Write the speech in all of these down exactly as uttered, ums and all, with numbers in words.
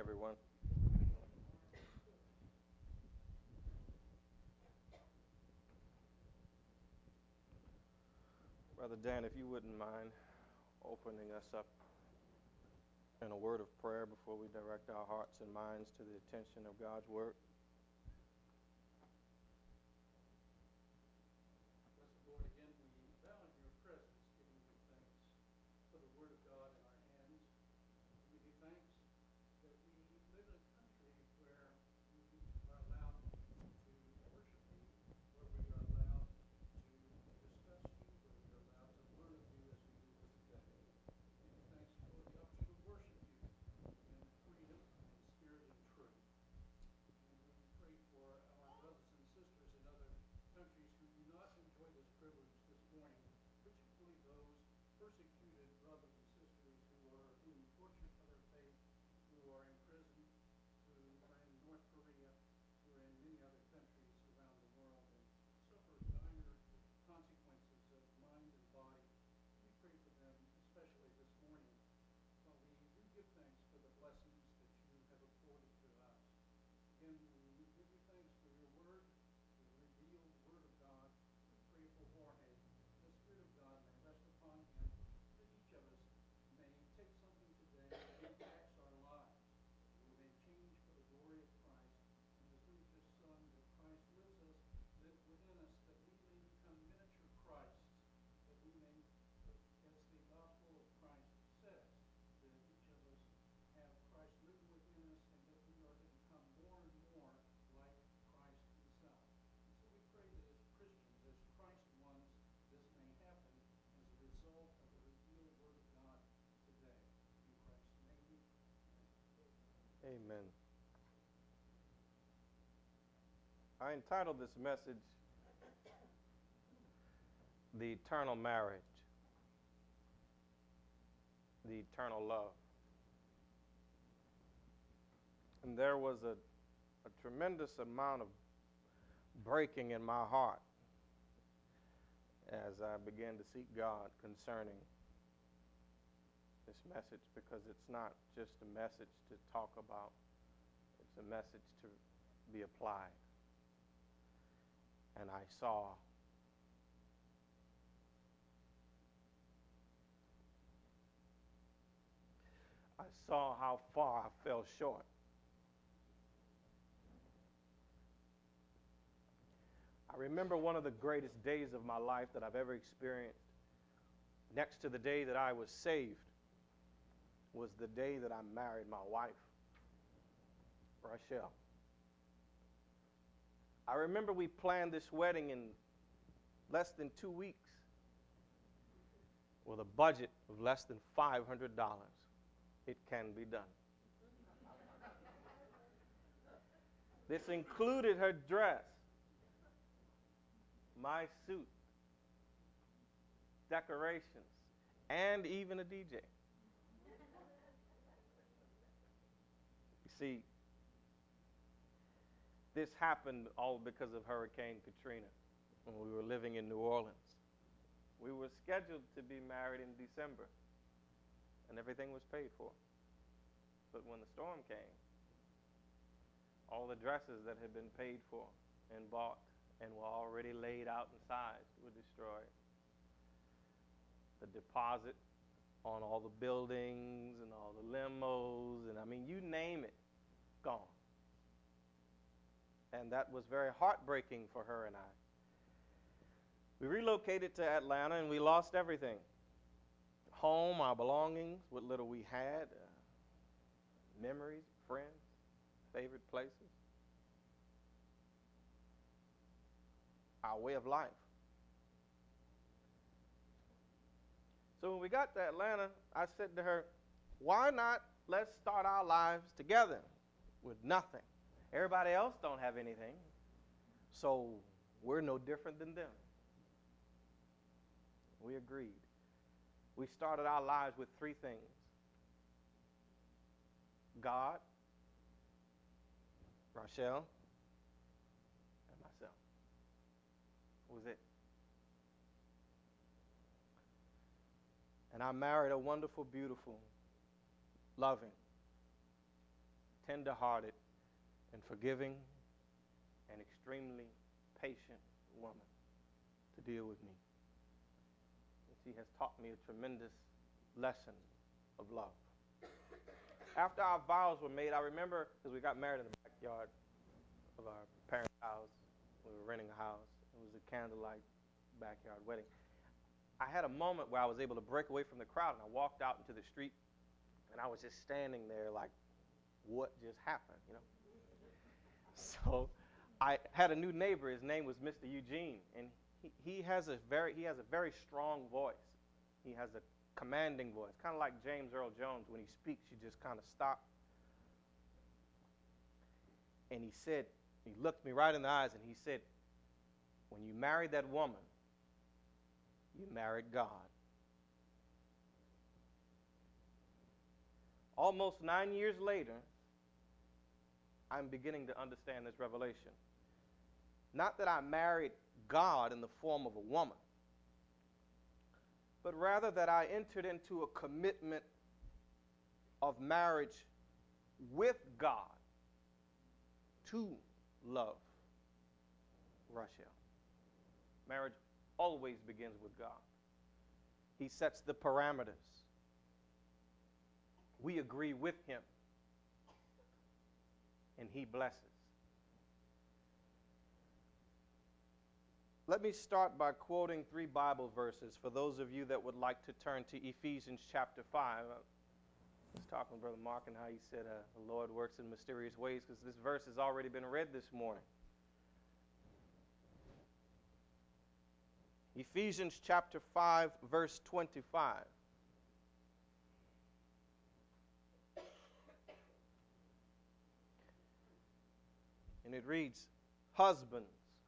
everyone. Brother Dan, if you wouldn't mind opening us up in a word of prayer before we direct our hearts and minds to the attention of God's word. Blessed Lord, again we bow in your presence, giving you thanks for the word of God in our hands. We give you thanks that we live in a country where we are allowed to worship you, where we are allowed to discuss you, where we are allowed to learn of you as we do this today. We give you thanks for the opportunity to worship you in freedom, in spirit and truth. And we pray for our brothers and sisters in other countries who do not enjoy this privilege this morning, particularly those persecuted brothers and sisters who are being tortured for their faith, who are in prison, who are in North Korea, who are in many other countries around the world and suffer dire consequences of mind and body. We pray for them, especially this morning, while we do give thanks for the blessings that you have afforded to us. Again, we give you thanks for your word, the revealed word of God. We pray for Jorge. The Spirit of God may rest upon him, that each of us may take something today that impacts our lives, that we may change for the glory of Christ. And as we've just sung, that Christ lives us, live within us, that we may become miniature Christs, that we may, as the gospel of Christ says, that each of us have Christ living within us, and that we are to become more and more like Christ himself. And so we pray that as Christians, as Christ ones, this may happen as a result of the revealed word of God today. In Christ's name we pray. Amen. I entitled this message, The Eternal Marriage, The Eternal Love. And there was a, a tremendous amount of breaking in my heart as I began to seek God concerning this message, because it's not just a message to talk about, it's a message to be applied. And I saw I saw how far I fell short. I remember one of the greatest days of my life that I've ever experienced, next to the day that I was saved, was the day that I married my wife, Rachel. I remember we planned this wedding in less than two weeks with a budget of less than five hundred dollars. It can be done. This included her dress, my suit, decorations, and even a D J. You see, this happened all because of Hurricane Katrina when we were living in New Orleans. We were scheduled to be married in December, and everything was paid for. But when the storm came, all the dresses that had been paid for and bought and were already laid out and sized were destroyed. The deposit on all the buildings and all the limos, and I mean, you name it, gone. And that was very heartbreaking for her and I. We relocated to Atlanta and we lost everything. Home, our belongings, what little we had, uh, memories, friends, favorite places, our way of life. So when we got to Atlanta, I said to her, why not let's start our lives together with nothing? Everybody else don't have anything, so we're no different than them. We agreed. We started our lives with three things: God, Rachel, and myself. That was it. And I married a wonderful, beautiful, loving, tender-hearted, and forgiving, and extremely patient woman to deal with me. And she has taught me a tremendous lesson of love. After our vows were made, I remember, because we got married in the backyard of our parents' house. We were renting a house. It was a candlelight backyard wedding. I had a moment where I was able to break away from the crowd, and I walked out into the street, and I was just standing there like, what just happened, you know? So I had a new neighbor. His name was Mister Eugene, and he, he has a very he has a very strong voice. He has a commanding voice, kind of like James Earl Jones. When he speaks, you just kind of stop. And he said, he looked me right in the eyes, and he said, when you married that woman, you married God. Almost nine years later, I'm beginning to understand this revelation. Not that I married God in the form of a woman, but rather that I entered into a commitment of marriage with God to love Rachel. Marriage always begins with God. He sets the parameters. We agree with him, and he blesses. Let me start by quoting three Bible verses for those of you that would like to turn to Ephesians chapter five. I was talking to Brother Mark and how he said uh, the Lord works in mysterious ways, because this verse has already been read this morning. Ephesians chapter five, verse twenty-five. And it reads, husbands,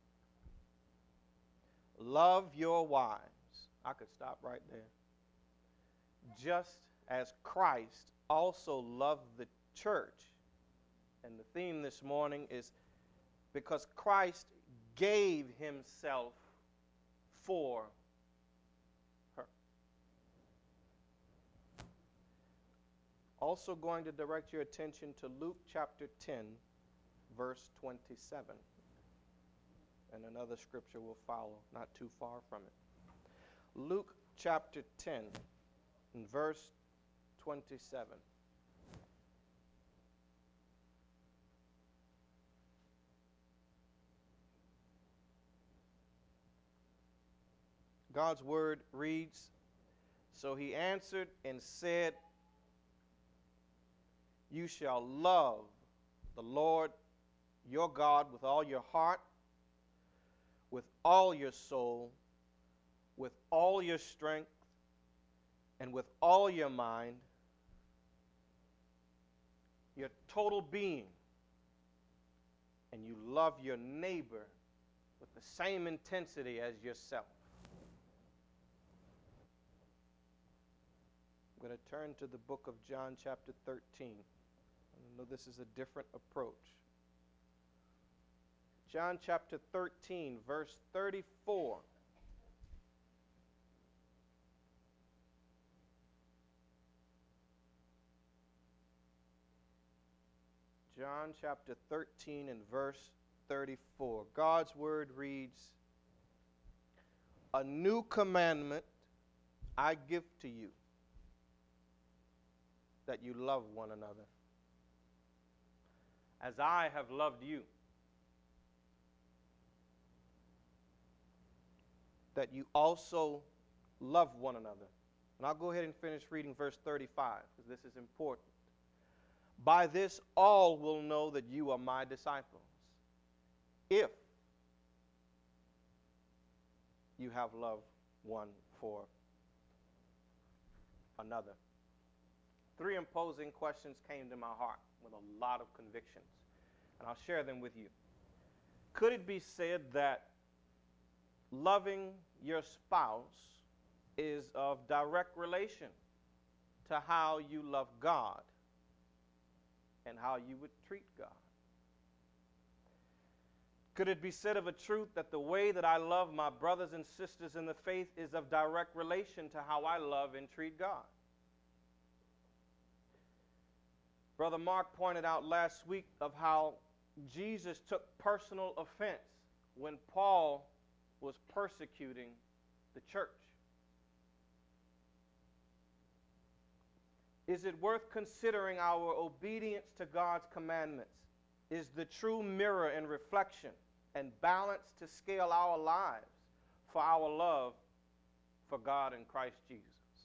love your wives. I could stop right there. Just as Christ also loved the church. And the theme this morning is because Christ gave himself for her. Also going to direct your attention to Luke chapter ten, verse twenty-seven. And another scripture will follow, not too far from it. Luke chapter ten, and verse twenty-seven. God's word reads, so he answered and said, you shall love the Lord your God with all your heart, with all your soul, with all your strength, and with all your mind, your total being. And you love your neighbor with the same intensity as yourself. I'm going to turn to the book of John chapter thirteen. I know this is a different approach. John chapter thirteen, verse thirty-four. John chapter thirteen and verse thirty-four. God's word reads, a new commandment I give to you, that you love one another. As I have loved you, that you also love one another. And I'll go ahead and finish reading verse thirty-five, because this is important. By this all will know that you are my disciples, if you have love one for another. Three imposing questions came to my heart with a lot of convictions, and I'll share them with you. Could it be said that loving your spouse is of direct relation to how you love God and how you would treat God? Could it be said of a truth that the way that I love my brothers and sisters in the faith is of direct relation to how I love and treat God? Brother Mark pointed out last week of how Jesus took personal offense when Paul was persecuting the church. Is it worth considering our obedience to God's commandments is the true mirror and reflection and balance to scale our lives for our love for God and Christ Jesus?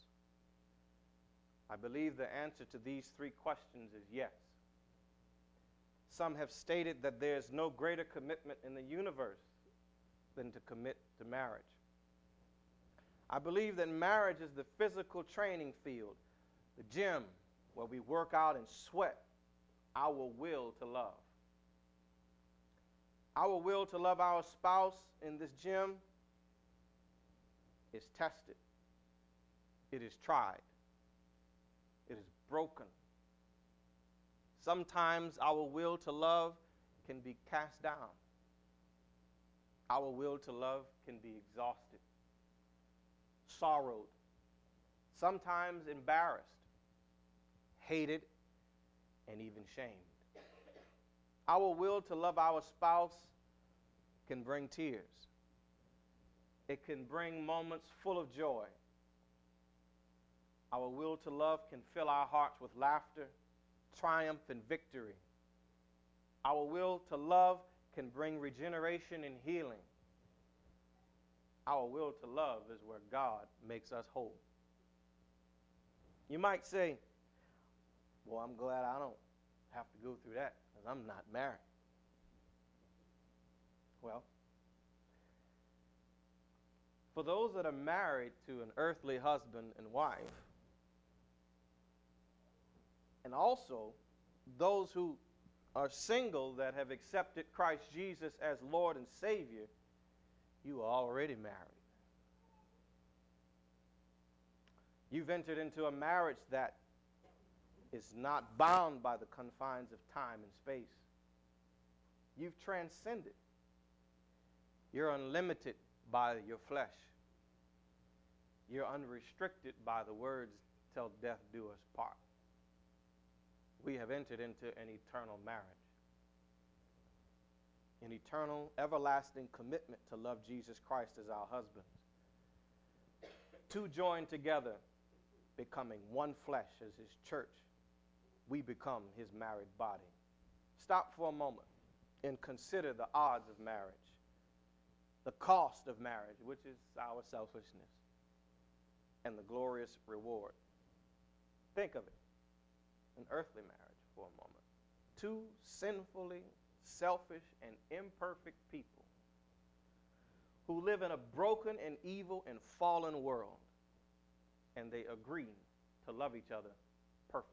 I believe the answer to these three questions is yes. Some have stated that there is no greater commitment in the universe than to commit to marriage. I believe that marriage is the physical training field, the gym where we work out and sweat our will to love. Our will to love our spouse in this gym is tested. It is tried. It is broken. Sometimes our will to love can be cast down. Our will to love can be exhausted, sorrowed, sometimes embarrassed, hated, and even shamed. Our will to love our spouse can bring tears. It can bring moments full of joy. Our will to love can fill our hearts with laughter, triumph, and victory. Our will to love can bring regeneration and healing. Our will to love is where God makes us whole. You might say, well, I'm glad I don't have to go through that because I'm not married. Well, for those that are married to an earthly husband and wife, and also those who are single that have accepted Christ Jesus as Lord and Savior, you are already married. You've entered into a marriage that is not bound by the confines of time and space. You've transcended. You're unlimited by your flesh. You're unrestricted by the words, till death do us part. We have entered into an eternal marriage, an eternal, everlasting commitment to love Jesus Christ as our husband. Two joined together, becoming one flesh as his church. We become his married body. Stop for a moment and consider the odds of marriage, the cost of marriage, which is our selfishness, and the glorious reward. Think of it, an earthly marriage for a moment. Two sinfully selfish and imperfect people who live in a broken and evil and fallen world, and they agree to love each other perfectly.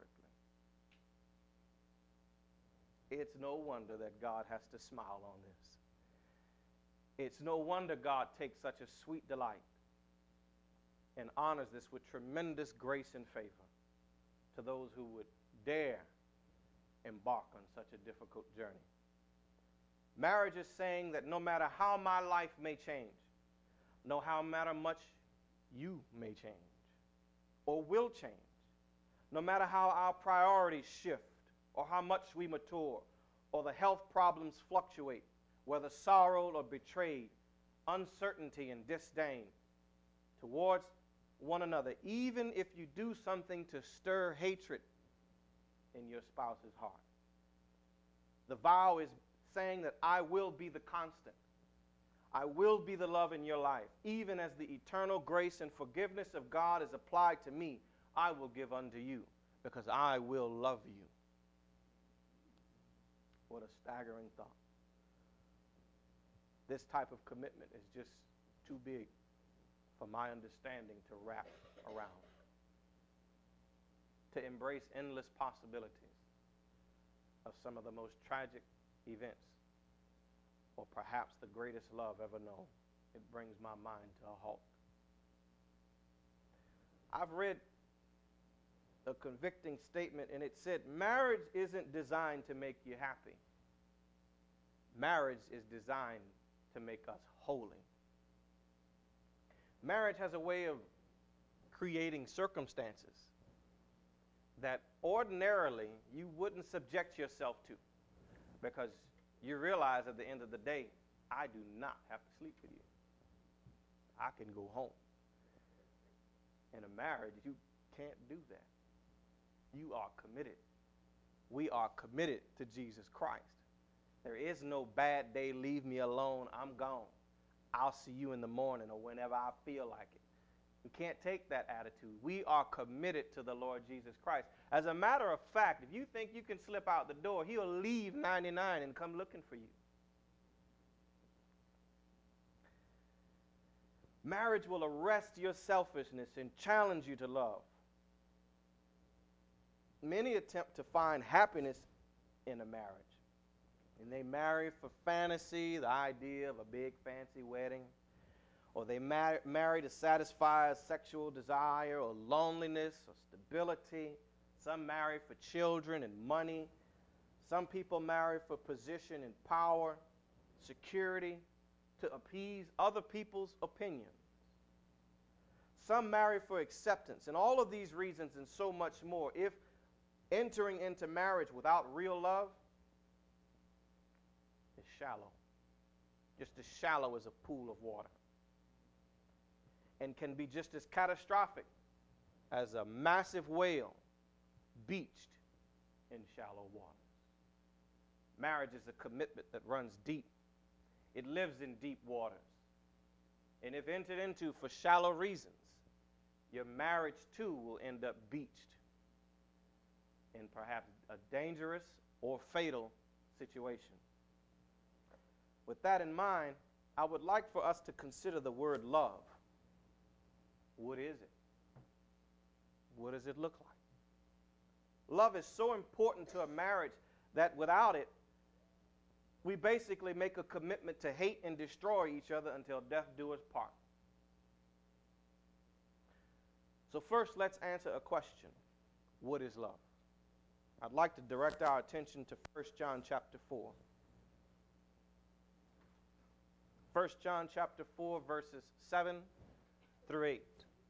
It's no wonder that God has to smile on this. It's no wonder God takes such a sweet delight and honors this with tremendous grace and favor to those who would dare embark on such a difficult journey. Marriage is saying that no matter how my life may change, no how matter much you may change or will change, no matter how our priorities shift or how much we mature or the health problems fluctuate, whether sorrowed or betrayed, uncertainty and disdain towards one another, even if you do something to stir hatred in your spouse's heart. The vow is saying that I will be the constant. I will be the love in your life. Even as the eternal grace and forgiveness of God is applied to me, I will give unto you because I will love you. What a staggering thought. This type of commitment is just too big for my understanding to wrap around. To embrace endless possibilities of some of the most tragic events, or perhaps the greatest love ever known. It brings my mind to a halt. I've read a convicting statement, and it said, marriage isn't designed to make you happy. Marriage is designed to make us holy. Marriage has a way of creating circumstances that ordinarily you wouldn't subject yourself to, because you realize at the end of the day, I do not have to sleep with you. I can go home. In a marriage, you can't do that. You are committed. We are committed to Jesus Christ. There is no bad day, leave me alone, I'm gone. I'll see you in the morning or whenever I feel like it. We can't take that attitude. We are committed to the Lord Jesus Christ. As a matter of fact, if you think you can slip out the door, he'll leave ninety-nine and come looking for you. Marriage will arrest your selfishness and challenge you to love. Many attempt to find happiness in a marriage. And they marry for fantasy, the idea of a big fancy wedding. Or they mar- marry to satisfy a sexual desire or loneliness or stability. Some marry for children and money. Some people marry for position and power, security, to appease other people's opinions. Some marry for acceptance, and all of these reasons and so much more. If entering into marriage without real love is shallow, just as shallow as a pool of water, and can be just as catastrophic as a massive whale beached in shallow waters. Marriage is a commitment that runs deep. It lives in deep waters. And if entered into for shallow reasons, your marriage too will end up beached in perhaps a dangerous or fatal situation. With that in mind, I would like for us to consider the word love. What is it? What does it look like? Love is so important to a marriage that without it, we basically make a commitment to hate and destroy each other until death do us part. So first, let's answer a question. What is love? I'd like to direct our attention to First John chapter four. First John chapter four, verses seven through eight.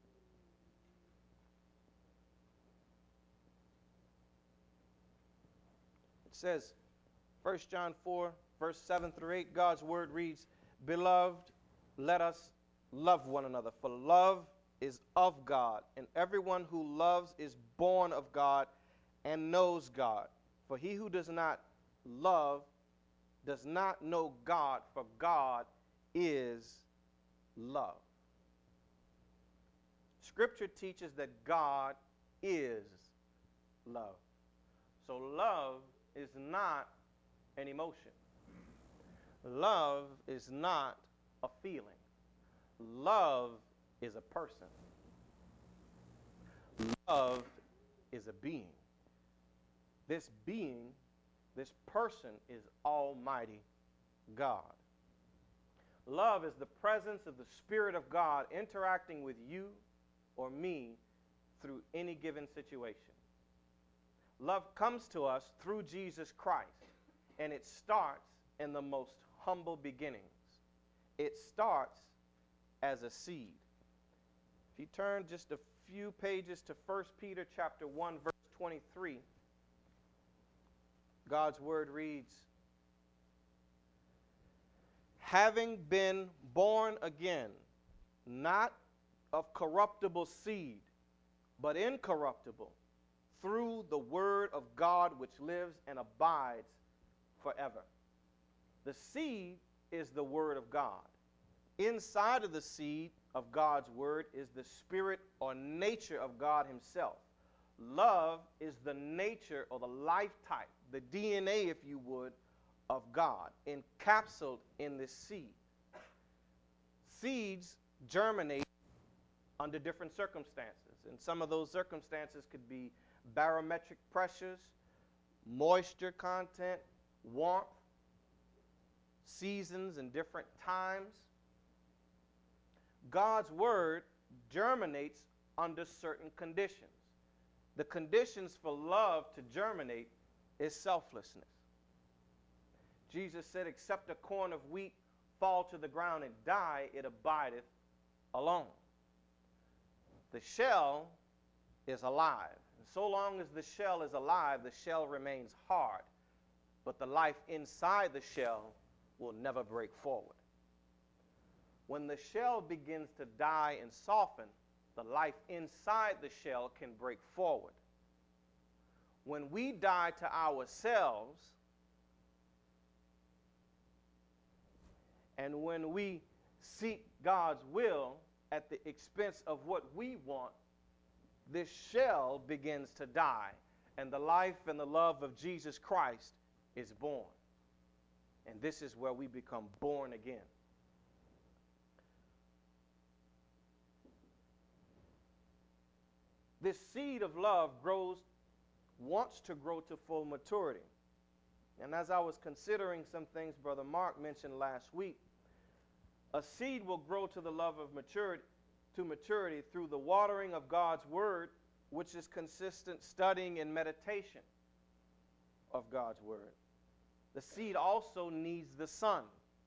It says, First John four, verse seven through eight, God's word reads, "Beloved, let us love one another, for love is of God, and everyone who loves is born of God and knows God. For he who does not love does not know God, for God is love." Scripture teaches that God is love. So love is not an emotion. Love is not a feeling. Love is a person. Love is a being. This being, this person is Almighty God. Love is the presence of the Spirit of God interacting with you or me through any given situation. Love comes to us through Jesus Christ, and it starts in the most humble beginnings. It starts as a seed. If you turn just a few pages to First Peter chapter one, verse twenty-three, God's word reads, "Having been born again, not of corruptible seed, but incorruptible, through the word of God which lives and abides forever." The seed is the word of God. Inside of the seed of God's word is the spirit or nature of God himself. Love is the nature or the life type, the D N A, if you would, of God, encapsulated in this seed. Seeds germinate under different circumstances, and some of those circumstances could be barometric pressures, moisture content, warmth, seasons and different times. God's word germinates under certain conditions. The conditions for love to germinate is selflessness. Jesus said, "Except a corn of wheat fall to the ground and die, it abideth alone." The shell is alive. And so long as the shell is alive, the shell remains hard, but the life inside the shell will never break forward. When the shell begins to die and soften, the life inside the shell can break forward. When we die to ourselves, and when we seek God's will at the expense of what we want, this shell begins to die, and the life and the love of Jesus Christ is born. And this is where we become born again. This seed of love grows, wants to grow to full maturity. And as I was considering some things Brother Mark mentioned last week, a seed will grow to the love of maturity, to maturity through the watering of God's word, which is consistent studying and meditation of God's word. The seed also needs the sun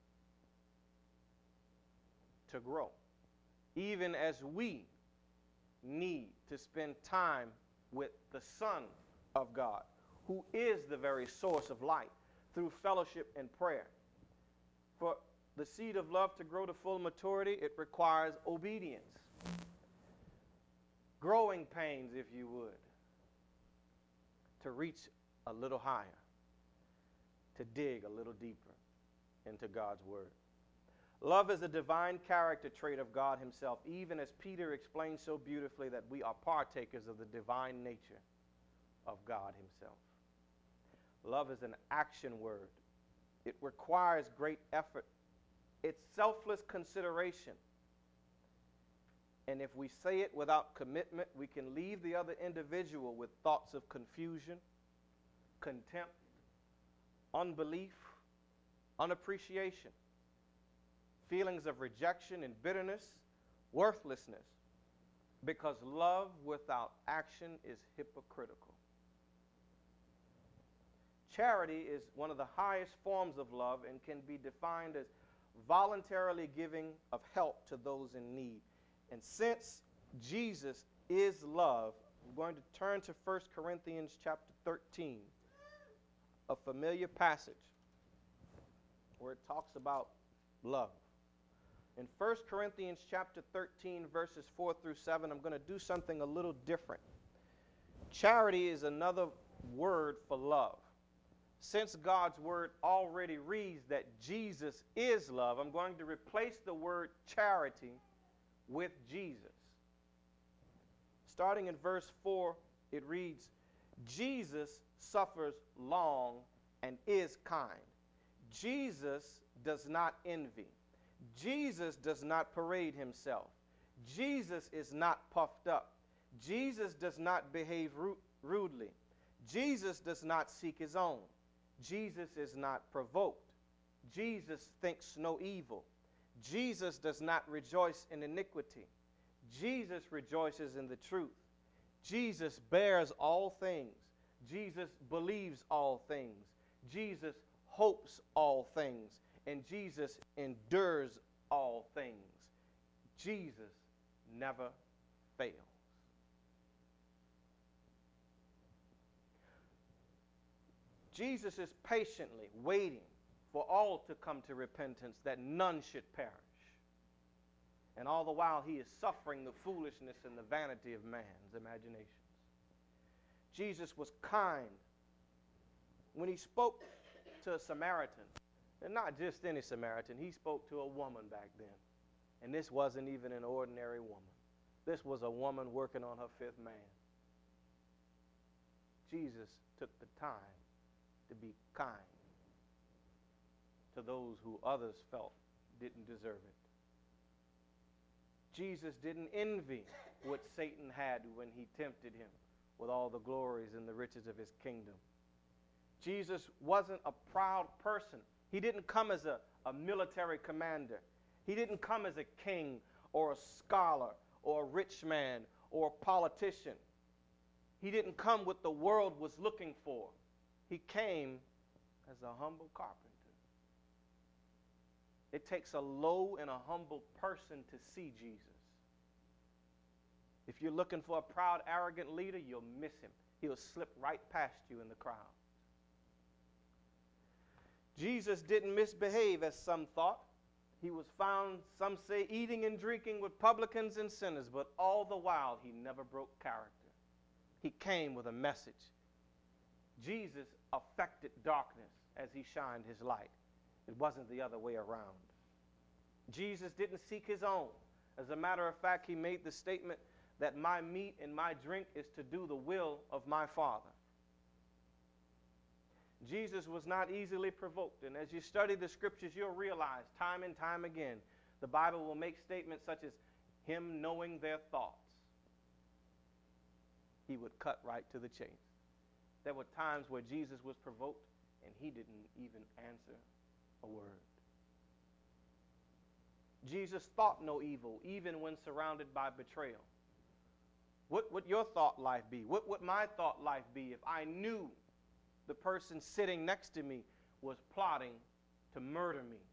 to grow, even as we need to spend time with the Son of God, who is the very source of light, through fellowship and prayer. For the seed of love to grow to full maturity, it requires obedience, growing pains, if you would, to reach a little higher, to dig a little deeper into God's word. Love is a divine character trait of God himself, even as Peter explains so beautifully that we are partakers of the divine nature of God himself. Love is an action word. It requires great effort. It's selfless consideration. And if we say it without commitment, we can leave the other individual with thoughts of confusion, contempt, unbelief, unappreciation, feelings of rejection and bitterness, worthlessness, because love without action is hypocritical. Charity is one of the highest forms of love and can be defined as voluntarily giving of help to those in need. And since Jesus is love, I'm going to turn to First Corinthians chapter thirteen, a familiar passage where it talks about love. In First Corinthians chapter thirteen, verses four through seven, I'm going to do something a little different. Charity is another word for love. Since God's word already reads that Jesus is love, I'm going to replace the word charity with Jesus. Starting in verse four, it reads, Jesus suffers long and is kind. Jesus does not envy. Jesus does not parade himself. Jesus is not puffed up. Jesus does not behave ru- rudely. Jesus does not seek his own. Jesus is not provoked. Jesus thinks no evil. Jesus does not rejoice in iniquity. Jesus rejoices in the truth. Jesus bears all things. Jesus believes all things. Jesus hopes all things. And Jesus endures all things. Jesus never fails. Jesus is patiently waiting for all to come to repentance, that none should perish. And all the while he is suffering the foolishness and the vanity of man's imaginations. Jesus was kind when he spoke to a Samaritan. And not just any Samaritan. He spoke to a woman back then. And this wasn't even an ordinary woman. This was a woman working on her fifth man. Jesus took the time to be kind to those who others felt didn't deserve it. Jesus didn't envy what Satan had when he tempted him with all the glories and the riches of his kingdom. Jesus wasn't a proud person. He didn't come as a, a military commander. He didn't come as a king or a scholar or a rich man or a politician. He didn't come what the world was looking for. He came as a humble carpenter. It takes a low and a humble person to see Jesus. If you're looking for a proud, arrogant leader, you'll miss him. He'll slip right past you in the crowd. Jesus didn't misbehave as some thought. He was found, some say, eating and drinking with publicans and sinners, but all the while he never broke character. He came with a message. Jesus affected darkness as he shined his light. It wasn't the other way around. Jesus didn't seek his own. As a matter of fact, he made the statement that my meat and my drink is to do the will of my Father. Jesus was not easily provoked, and as you study the scriptures, you'll realize time and time again, the Bible will make statements such as him knowing their thoughts. He would cut right to the chase. There were times where Jesus was provoked, and he didn't even answer a word. Jesus thought no evil, even when surrounded by betrayal. What would your thought life be? What would my thought life be if I knew the person sitting next to me was plotting to murder me?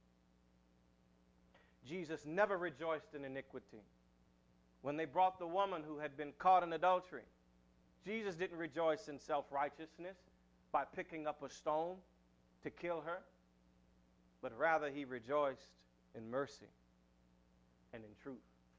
Jesus never rejoiced in iniquity. When they brought the woman who had been caught in adultery, Jesus didn't rejoice in self-righteousness by picking up a stone to kill her, but rather he rejoiced in mercy and in truth.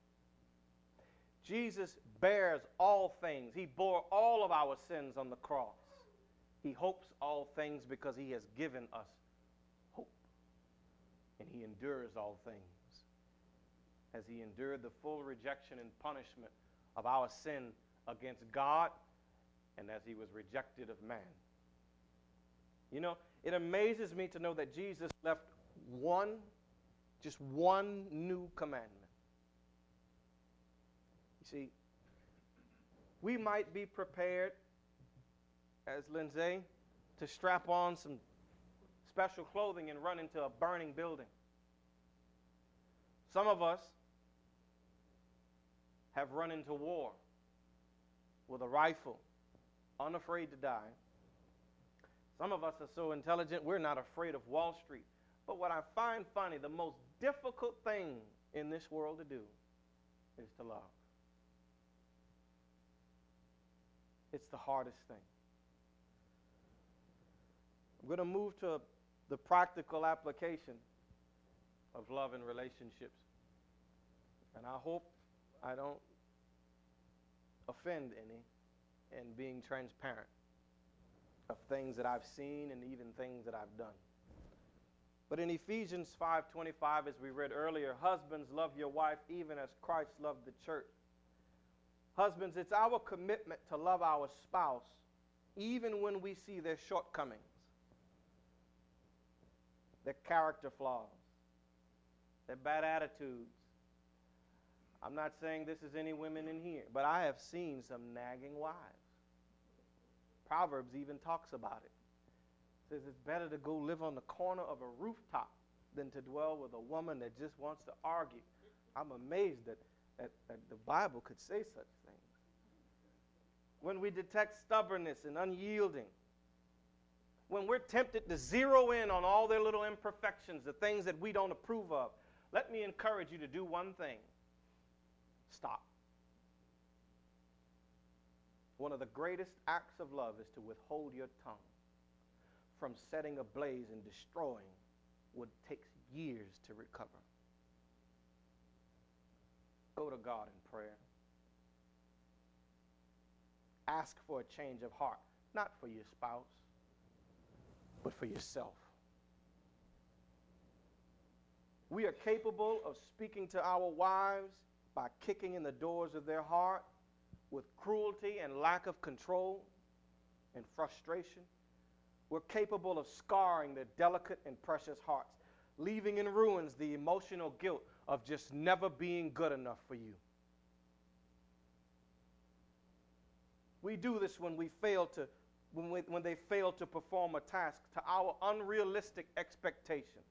Jesus bears all things. He bore all of our sins on the cross. He hopes all things because he has given us hope. And he endures all things as he endured the full rejection and punishment of our sin against God and as he was rejected of man. You know, it amazes me to know that Jesus left one, just one new commandment. You see, we might be prepared, as Lindsay, to strap on some special clothing and run into a burning building. Some of us have run into war with a rifle, unafraid to die. Some of us are so intelligent, we're not afraid of Wall Street. But what I find funny, the most difficult thing in this world to do is to love. It's the hardest thing. I'm going to move to the practical application of love in relationships. And I hope I don't offend any in being transparent of things that I've seen and even things that I've done. But in Ephesians five twenty-five, as we read earlier, husbands, love your wife even as Christ loved the church. Husbands, it's our commitment to love our spouse even when we see their shortcomings, their character flaws, their bad attitudes. I'm not saying this is any women in here, but I have seen some nagging wives. Proverbs even talks about it. It says it's better to go live on the corner of a rooftop than to dwell with a woman that just wants to argue. I'm amazed that, that, that the Bible could say such things. When we detect stubbornness and unyielding, when we're tempted to zero in on all their little imperfections, the things that we don't approve of, let me encourage you to do one thing. Stop. One of the greatest acts of love is to withhold your tongue from setting ablaze and destroying what takes years to recover. Go to God in prayer. Ask for a change of heart, not for your spouse, but for yourself. We are capable of speaking to our wives by kicking in the doors of their heart with cruelty and lack of control and frustration. We're capable of scarring their delicate and precious hearts, leaving in ruins the emotional guilt of just never being good enough for you. We do this when we fail to, when, we, when they fail to perform a task to our unrealistic expectations.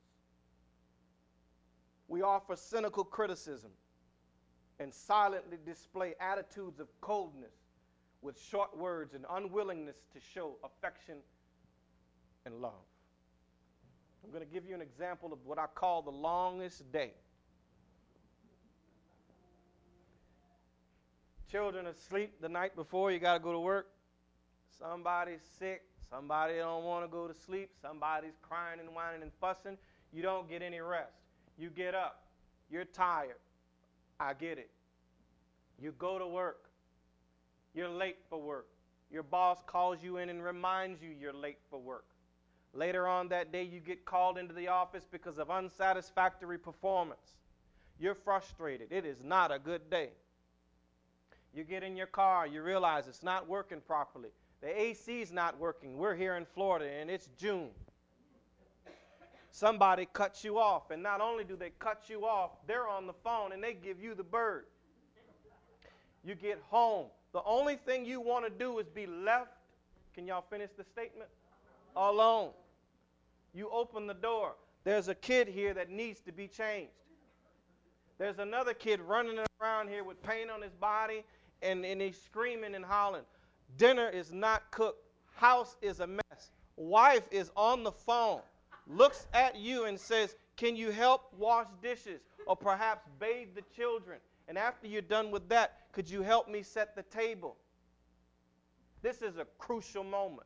We offer cynical criticism and silently display attitudes of coldness with short words and unwillingness to show affection and love. I'm going to give you an example of what I call the longest day. Children asleep the night before you got to go to work. Somebody's sick. Somebody don't want to go to sleep. Somebody's crying and whining and fussing. You don't get any rest. You get up. You're tired. I get it. You go to work. You're late for work. Your boss calls you in and reminds you you're late for work. Later on that day, you get called into the office because of unsatisfactory performance. You're frustrated. It is not a good day. You get in your car, you realize it's not working properly. The A C's not working. We're here in Florida and it's June. Somebody cuts you off, and not only do they cut you off, they're on the phone and they give you the bird. You get home. The only thing you want to do is be left, can y'all finish the statement? Alone. You open the door. There's a kid here that needs to be changed. There's another kid running around here with pain on his body, and, and he's screaming and hollering. Dinner is not cooked. House is a mess. Wife is on the phone, looks at you and says, can you help wash dishes or perhaps bathe the children? And after you're done with that, could you help me set the table? This is a crucial moment.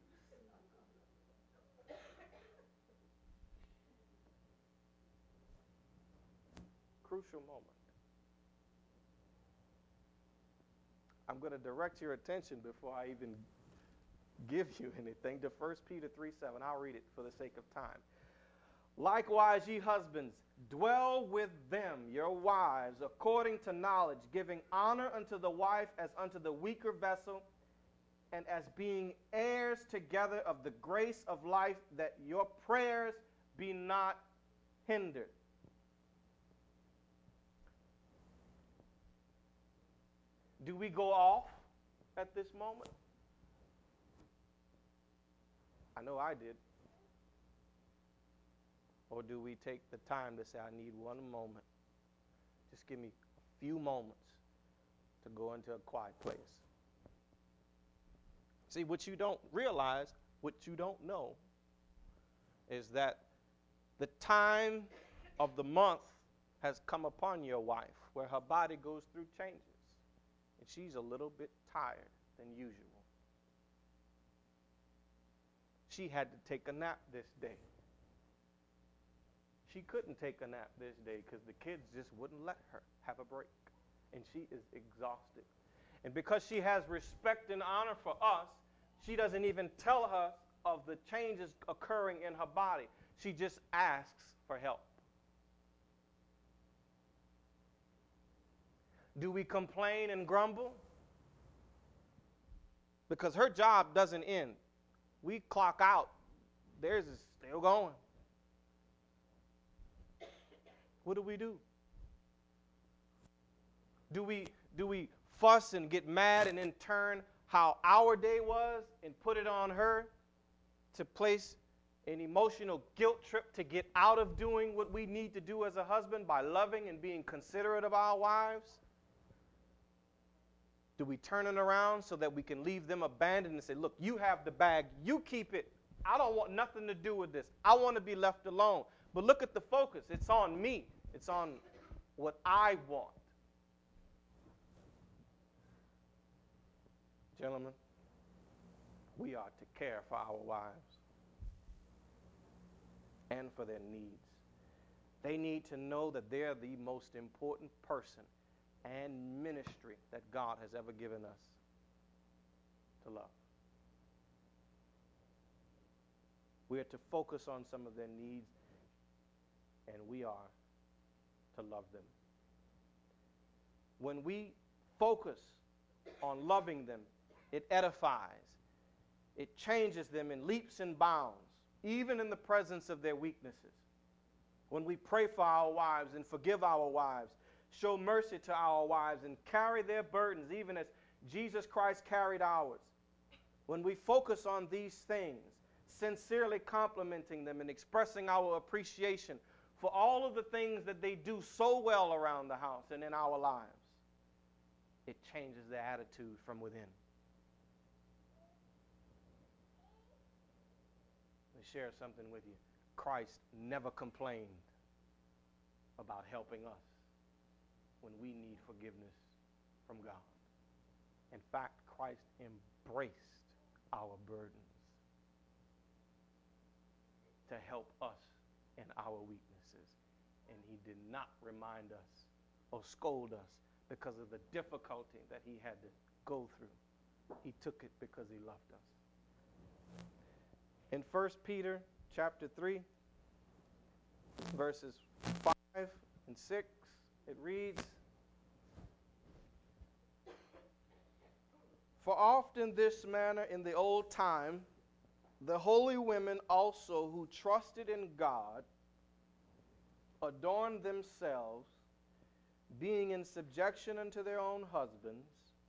Crucial moment. I'm going to direct your attention before I even give you anything to First Peter three seven. I'll read it for the sake of time. Likewise, ye husbands, dwell with them, your wives, according to knowledge, giving honor unto the wife as unto the weaker vessel, and as being heirs together of the grace of life, that your prayers be not hindered. Do we go off at this moment? I know I did. Or do we take the time to say, I need one moment? Just give me a few moments to go into a quiet place. See, what you don't realize, what you don't know, is that the time of the month has come upon your wife where her body goes through changes. And she's a little bit tired than usual. She had to take a nap this day. She couldn't take a nap this day because the kids just wouldn't let her have a break. And she is exhausted. And because she has respect and honor for us, she doesn't even tell us of the changes occurring in her body. She just asks for help. Do we complain and grumble? Because her job doesn't end. We clock out. Theirs is still going. What do we do? Do we do we fuss and get mad and then turn how our day was and put it on her to place an emotional guilt trip to get out of doing what we need to do as a husband by loving and being considerate of our wives? Do we turn it around so that we can leave them abandoned and say, look, you have the bag, you keep it. I don't want nothing to do with this. I want to be left alone. But look at the focus. It's on me. It's on what I want. Gentlemen, we are to care for our wives and for their needs. They need to know that they're the most important person and ministry that God has ever given us to love. We are to focus on some of their needs, and we are to love them. When we focus on loving them, it edifies. It changes them in leaps and bounds, even in the presence of their weaknesses. When we pray for our wives and forgive our wives, show mercy to our wives, and carry their burdens, even as Jesus Christ carried ours. When we focus on these things, sincerely complimenting them and expressing our appreciation for all of the things that they do so well around the house and in our lives, it changes their attitude from within. Let me share something with you. Christ never complained about helping us when we need forgiveness from God. In fact, Christ embraced our burdens to help us in our weaknesses. And he did not remind us or scold us because of the difficulty that he had to go through. He took it because he loved us. In First Peter chapter three, verses five and six, it reads, "For often this manner in the old time, the holy women also who trusted in God adorned themselves, being in subjection unto their own husbands,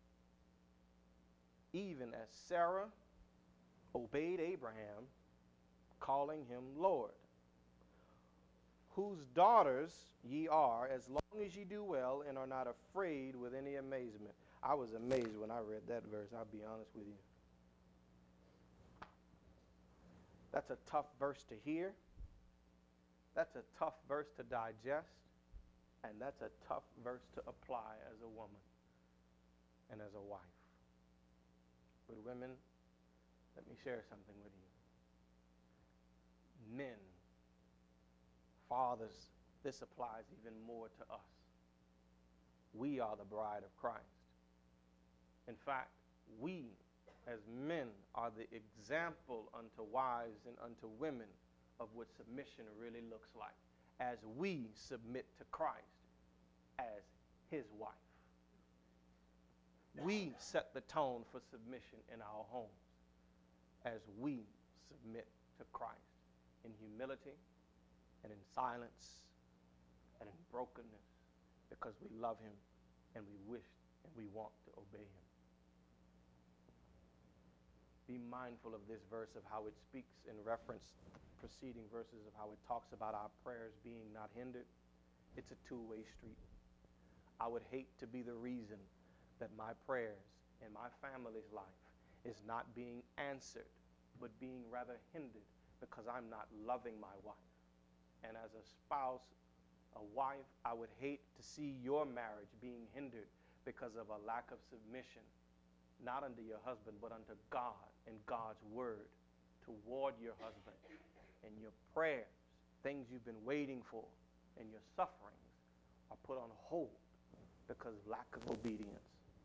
even as Sarah obeyed Abraham, calling him Lord, whose daughters ye are, as long as ye do well and are not afraid with any amazement." I was amazed when I read that verse, I'll be honest with you. That's a tough verse to hear. That's a tough verse to digest. And that's a tough verse to apply as a woman and as a wife. But women, let me share something with you. Men, fathers, this applies even more to us. We are the bride of Christ. In fact, we as men are the example unto wives and unto women of what submission really looks like, as we submit to Christ as his wife. We set the tone for submission in our homes as we submit to Christ in humility and in silence and in brokenness, because we love him and we wish and we want to obey him. Be mindful of this verse, of how it speaks in reference to the preceding verses, of how it talks about our prayers being not hindered. It's a two-way street. I would hate to be the reason that my prayers in my family's life is not being answered, but being rather hindered because I'm not loving my wife. And as a spouse, a wife, I would hate to see your marriage being hindered because of a lack of submission, not unto your husband, but unto God and God's word toward your husband. And your prayers, things you've been waiting for, and your sufferings are put on hold because of lack of obedience.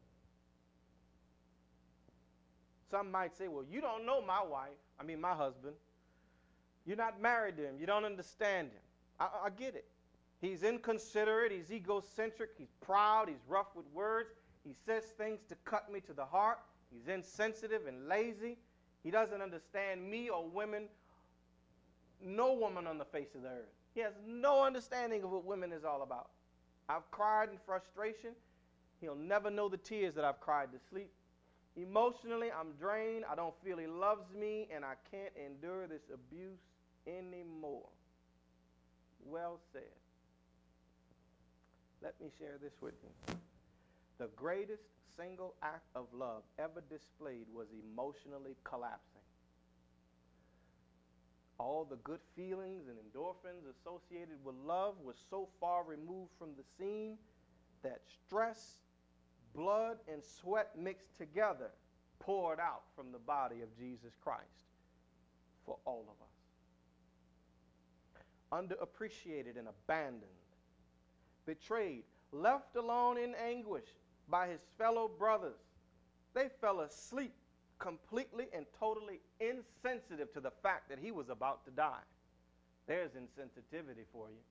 Some might say, well, you don't know my wife, I mean my husband. You're not married to him. You don't understand him. I, I get it. He's inconsiderate. He's egocentric. He's proud. He's rough with words. He says things to cut me to the heart. He's insensitive and lazy. He doesn't understand me or women, no woman on the face of the earth. He has no understanding of what women is all about. I've cried in frustration. He'll never know the tears that I've cried to sleep. Emotionally, I'm drained. I don't feel he loves me, and I can't endure this abuse anymore. Well said. Let me share this with you. The greatest single act of love ever displayed was emotionally collapsing. All the good feelings and endorphins associated with love was so far removed from the scene that stress, blood, and sweat mixed together poured out from the body of Jesus Christ for all of us. Underappreciated and abandoned, betrayed, left alone in anguish by his fellow brothers. They fell asleep completely and totally insensitive to the fact that he was about to die. There's insensitivity for you.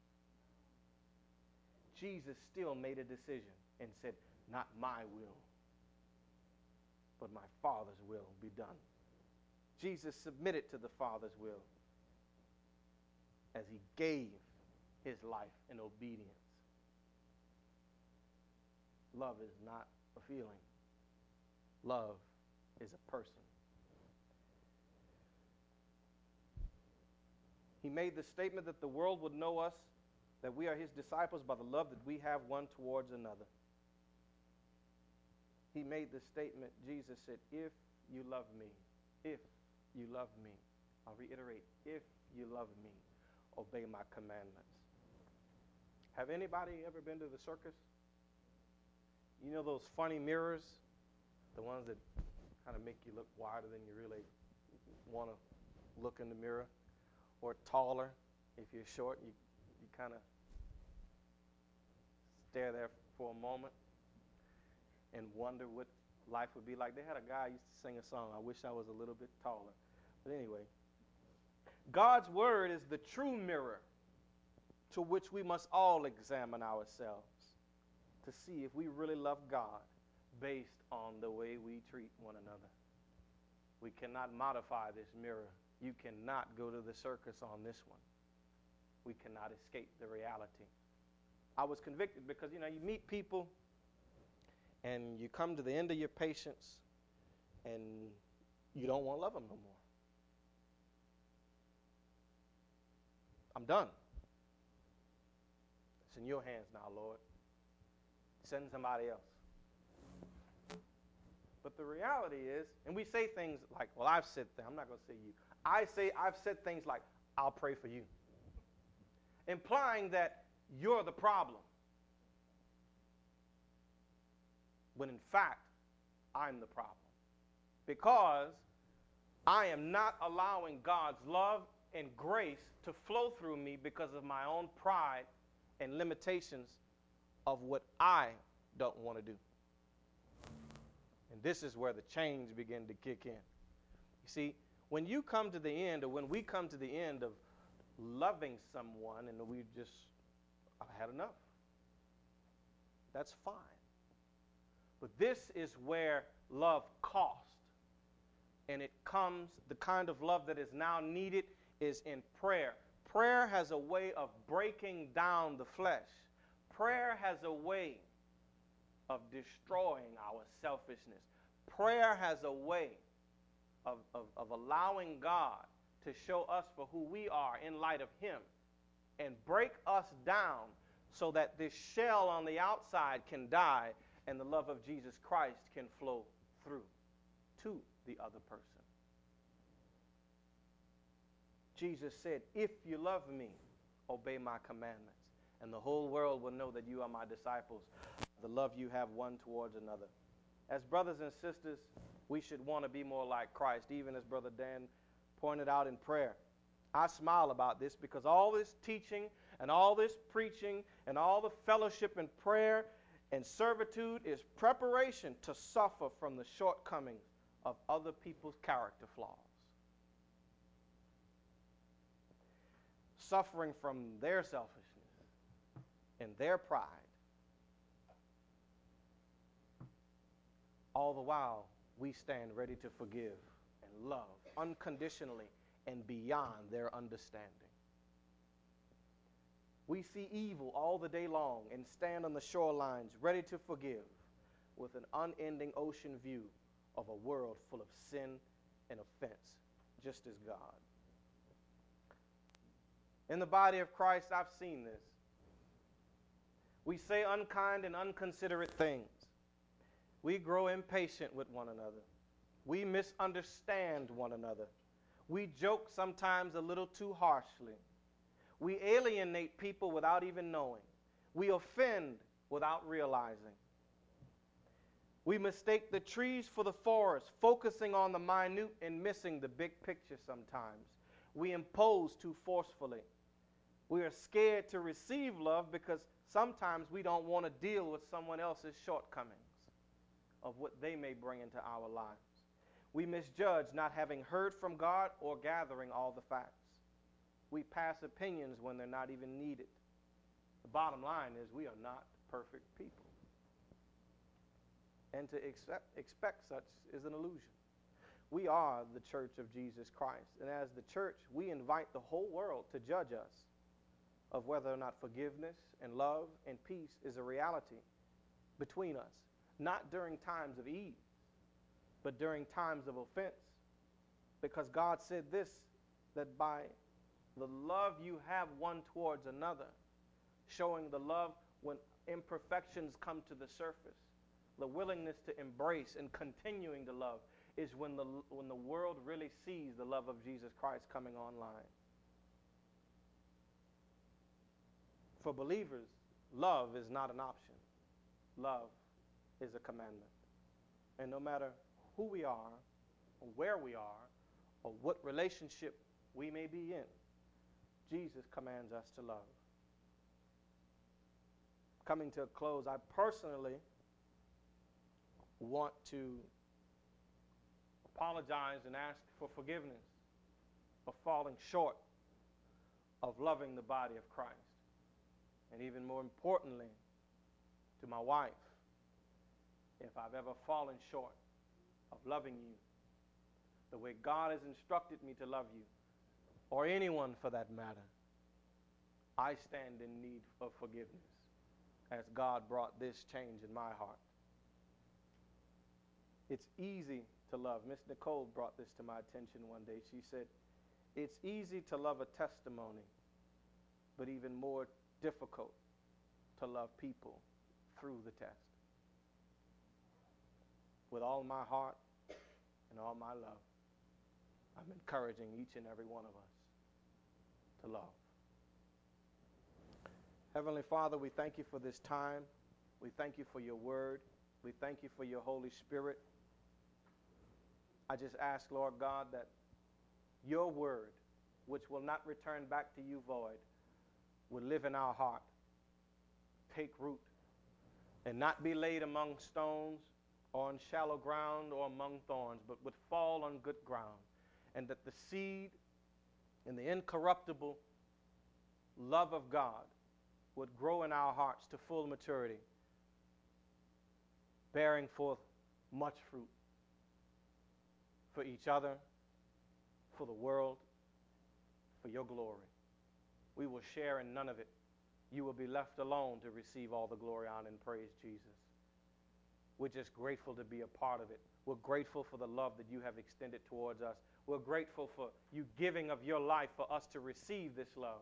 Jesus still made a decision and said, not my will, but my Father's will be done. Jesus submitted to the Father's will as he gave his life in obedience. Love is not a feeling. Love is a person. He made the statement that the world would know us, that we are his disciples, by the love that we have one towards another. He made the statement, Jesus said, if you love me, if you love me, I'll reiterate, if you love me, obey my commandments. Have anybody ever been to the circus? You know those funny mirrors The ones that kind of make you look wider than you really want to look in the mirror, or taller. If you're short, you, you kind of stare there for a moment and wonder what life would be like. They had a guy used to sing a song, I wish I was a little bit taller. But anyway, God's word is the true mirror to which we must all examine ourselves to see if we really love God based on the way we treat one another. We cannot modify this mirror. You cannot go to the circus on this one. We cannot escape the reality. I was convicted because, you know, you meet people and you come to the end of your patience and you don't want to love them no more. I'm done. It's in your hands now, Lord. Send somebody else. But the reality is, and we say things like, well, I've said things, I'm not going to say you. I say, I've said things like, I'll pray for you. Implying that you're the problem. When in fact, I'm the problem. Because I am not allowing God's love and grace to flow through me because of my own pride and limitations of what I don't want to do. And this is where the change begin to kick in. You see, when you come to the end, or when we come to the end of loving someone and we just, I've had enough, that's fine. But this is where love costs. And it comes, the kind of love that is now needed is in prayer. Prayer has a way of breaking down the flesh. Prayer has a way of destroying our selfishness. Prayer has a way of, of, of allowing God to show us for who we are in light of Him and break us down so that this shell on the outside can die and the love of Jesus Christ can flow through to the other person. Jesus said, if you love me, obey my commandments, and the whole world will know that you are my disciples, the love you have one towards another. As brothers and sisters, we should want to be more like Christ, even as Brother Dan pointed out in prayer. I smile about this because all this teaching and all this preaching and all the fellowship and prayer and servitude is preparation to suffer from the shortcomings of other people's character flaws. Suffering from their selfishness and their pride. All the while, we stand ready to forgive and love unconditionally and beyond their understanding. We see evil all the day long and stand on the shorelines ready to forgive with an unending ocean view of a world full of sin and offense, just as God. In the body of Christ, I've seen this. We say unkind and unconsiderate things. We grow impatient with one another. We misunderstand one another. We joke sometimes a little too harshly. We alienate people without even knowing. We offend without realizing. We mistake the trees for the forest, focusing on the minute and missing the big picture sometimes. We impose too forcefully. We are scared to receive love because sometimes we don't want to deal with someone else's shortcomings of what they may bring into our lives. We misjudge not having heard from God or gathering all the facts. We pass opinions when they're not even needed. The bottom line is we are not perfect people. And to accept, expect such is an illusion. We are the church of Jesus Christ. And as the church, we invite the whole world to judge us of whether or not forgiveness and love and peace is a reality between us. Not during times of ease, but during times of offense. Because God said this, that by the love you have one towards another, showing the love when imperfections come to the surface, the willingness to embrace and continuing to love is when the, when the world really sees the love of Jesus Christ coming online. For believers, love is not an option. Love is a commandment. And no matter who we are, or where we are, or what relationship we may be in, Jesus commands us to love. Coming to a close, I personally want to apologize and ask for forgiveness for falling short of loving the body of Christ. And even more importantly, to my wife, if I've ever fallen short of loving you the way God has instructed me to love you, or anyone for that matter, I stand in need of forgiveness as God brought this change in my heart. It's easy to love. Miss Nicole brought this to my attention one day. She said, it's easy to love a testimony, but even more difficult to love people through the test. With all my heart and all my love, I'm encouraging each and every one of us to love. Heavenly Father, we thank you for this time. We thank you for your word. We thank you for your Holy Spirit. I just ask, Lord God, that your word, which will not return back to you void, will live in our heart, take root, and not be laid among stones or on shallow ground or among thorns, but would fall on good ground, and that the seed and the incorruptible love of God would grow in our hearts to full maturity, bearing forth much fruit for each other, for the world, for your glory. We will share in none of it. You will be left alone to receive all the glory, honor, and praise, Jesus. We're just grateful to be a part of it. We're grateful for the love that you have extended towards us. We're grateful for you giving of your life for us to receive this love.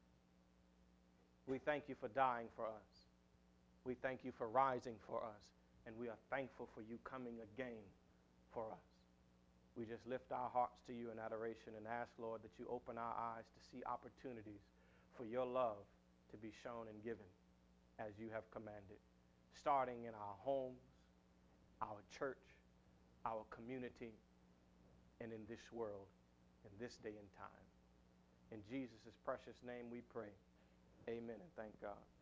We thank you for dying for us. We thank you for rising for us. And we are thankful for you coming again for us. We just lift our hearts to you in adoration and ask, Lord, that you open our eyes to see opportunities for your love to be shown and given as you have commanded, starting in our homes, our church, our community, and in this world, in this day and time. In Jesus' precious name we pray. Amen and thank God.